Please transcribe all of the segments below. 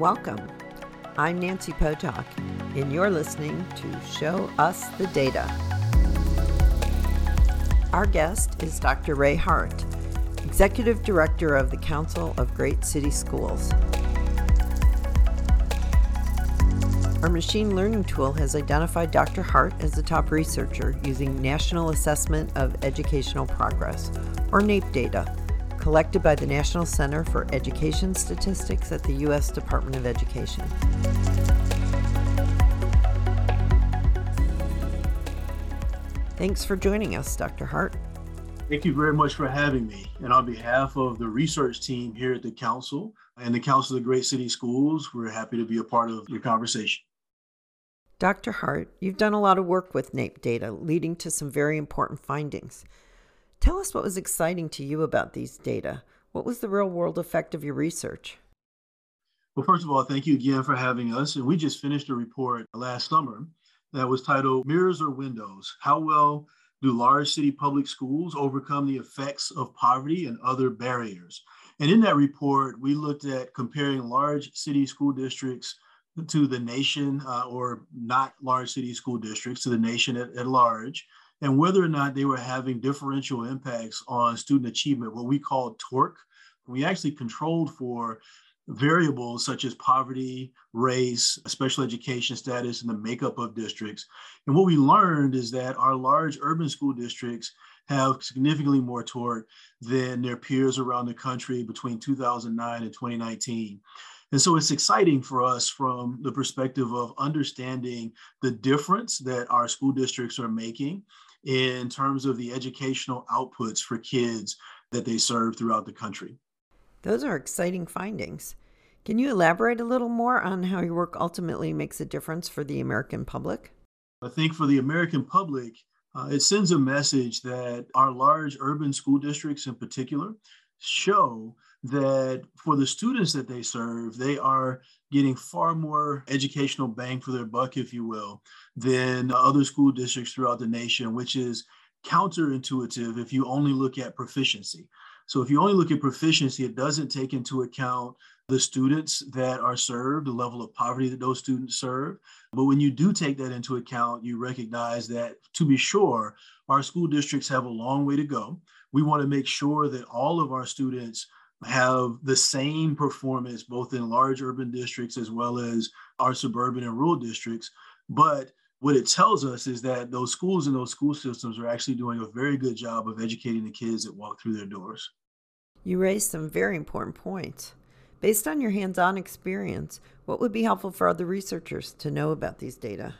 Welcome. I'm Nancy Potok, and you're listening to Show Us the Data. Our guest is Dr. Ray Hart, Executive Director of the Council of Great City Schools. Our machine learning tool has identified Dr. Hart as the top researcher using National Assessment of Educational Progress, or NAEP data, collected by the National Center for Education Statistics at the U.S. Department of Education. Thanks for joining us, Dr. Hart. Thank you very much for having me. And on behalf of the research team here at the Council and the Council of Great City Schools, we're happy to be a part of your conversation. Dr. Hart, you've done a lot of work with NAEP data, leading to some very important findings. Tell us what was exciting to you about these data. What was the real-world effect of your research? Well, first of all, thank you again for having us. And we just finished a report last summer that was titled Mirrors or Windows? How well do large city public schools overcome the effects of poverty and other barriers? And in that report, we looked at comparing large city school districts to the nation, or not large city school districts, to the nation at large, and whether or not they were having differential impacts on student achievement, what we call TORC. We actually controlled for variables such as poverty, race, special education status, and the makeup of districts. And what we learned is that our large urban school districts have significantly more TORC than their peers around the country between 2009 and 2019. And so it's exciting for us from the perspective of understanding the difference that our school districts are making in terms of the educational outputs for kids that they serve throughout the country. Those are exciting findings. Can you elaborate a little more on how your work ultimately makes a difference for the American public? I think for the American public, it sends a message that our large urban school districts in particular show that for the students that they serve, they are getting far more educational bang for their buck, if you will, than other school districts throughout the nation, which is counterintuitive if you only look at proficiency. So if you only look at proficiency, it doesn't take into account the students that are served, the level of poverty that those students serve. But when you do take that into account, you recognize that, to be sure, our school districts have a long way to go. We want to make sure that all of our students have the same performance, both in large urban districts as well as our suburban and rural districts. But what it tells us is that those schools and those school systems are actually doing a very good job of educating the kids that walk through their doors. You raised some very important points. Based on your hands-on experience, what would be helpful for other researchers to know about these data?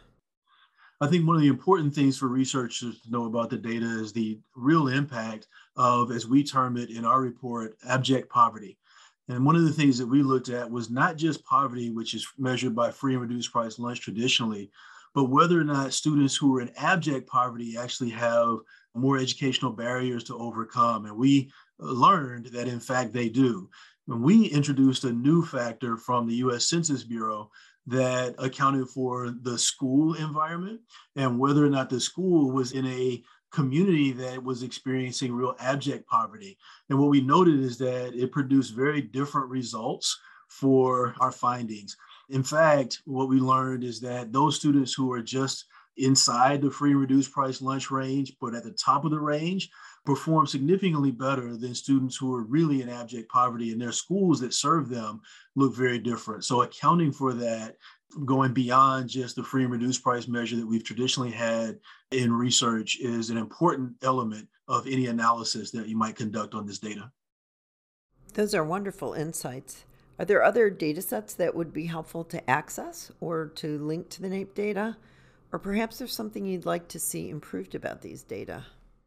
I think one of the important things for researchers to know about the data is the real impact of, as we term it in our report, abject poverty. And one of the things that we looked at was not just poverty, which is measured by free and reduced price lunch traditionally, but whether or not students who are in abject poverty actually have more educational barriers to overcome. And we learned that, in fact, they do. When we introduced a new factor from the U.S. Census Bureau that accounted for the school environment and whether or not the school was in a community that was experiencing real abject poverty. And what we noted is that it produced very different results for our findings. In fact, what we learned is that those students who are just inside the free and reduced price lunch range, but at the top of the range, perform significantly better than students who are really in abject poverty, and their schools that serve them look very different. So accounting for that, going beyond just the free and reduced price measure that we've traditionally had in research, is an important element of any analysis that you might conduct on this data. Those are wonderful insights. Are there other data sets that would be helpful to access or to link to the NAEP data? Or perhaps there's something you'd like to see improved about these data?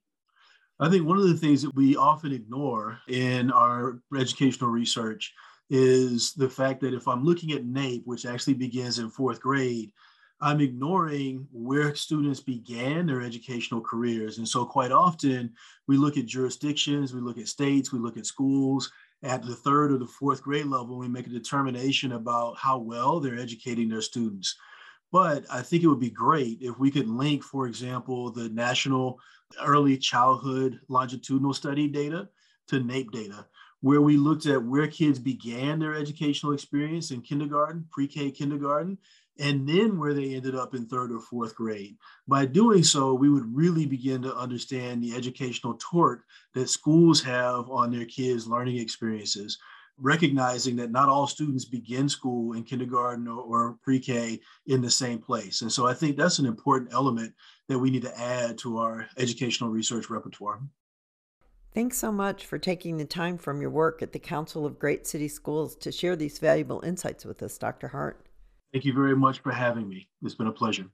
I think one of the things that we often ignore in our educational research is the fact that if I'm looking at NAEP, which actually begins in fourth grade, I'm ignoring where students began their educational careers. And so quite often we look at jurisdictions, we look at states, we look at schools at the third or the fourth grade level, we make a determination about how well they're educating their students. But I think it would be great if we could link, for example, the National Early Childhood Longitudinal Study data to NAEP data, where we looked at where kids began their educational experience in kindergarten, pre-K kindergarten, and then where they ended up in third or fourth grade. By doing so, we would really begin to understand the educational torque that schools have on their kids' learning experiences, recognizing that not all students begin school in kindergarten or pre-K in the same place. And so I think that's an important element that we need to add to our educational research repertoire. Thanks so much for taking the time from your work at the Council of Great City Schools to share these valuable insights with us, Dr. Hart. Thank you very much for having me. It's been a pleasure.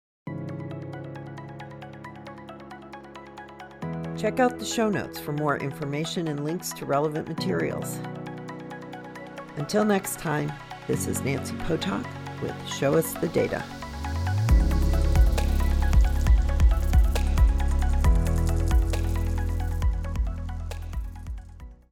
Check out the show notes for more information and links to relevant materials. Until next time, this is Nancy Potok with Show Us the Data.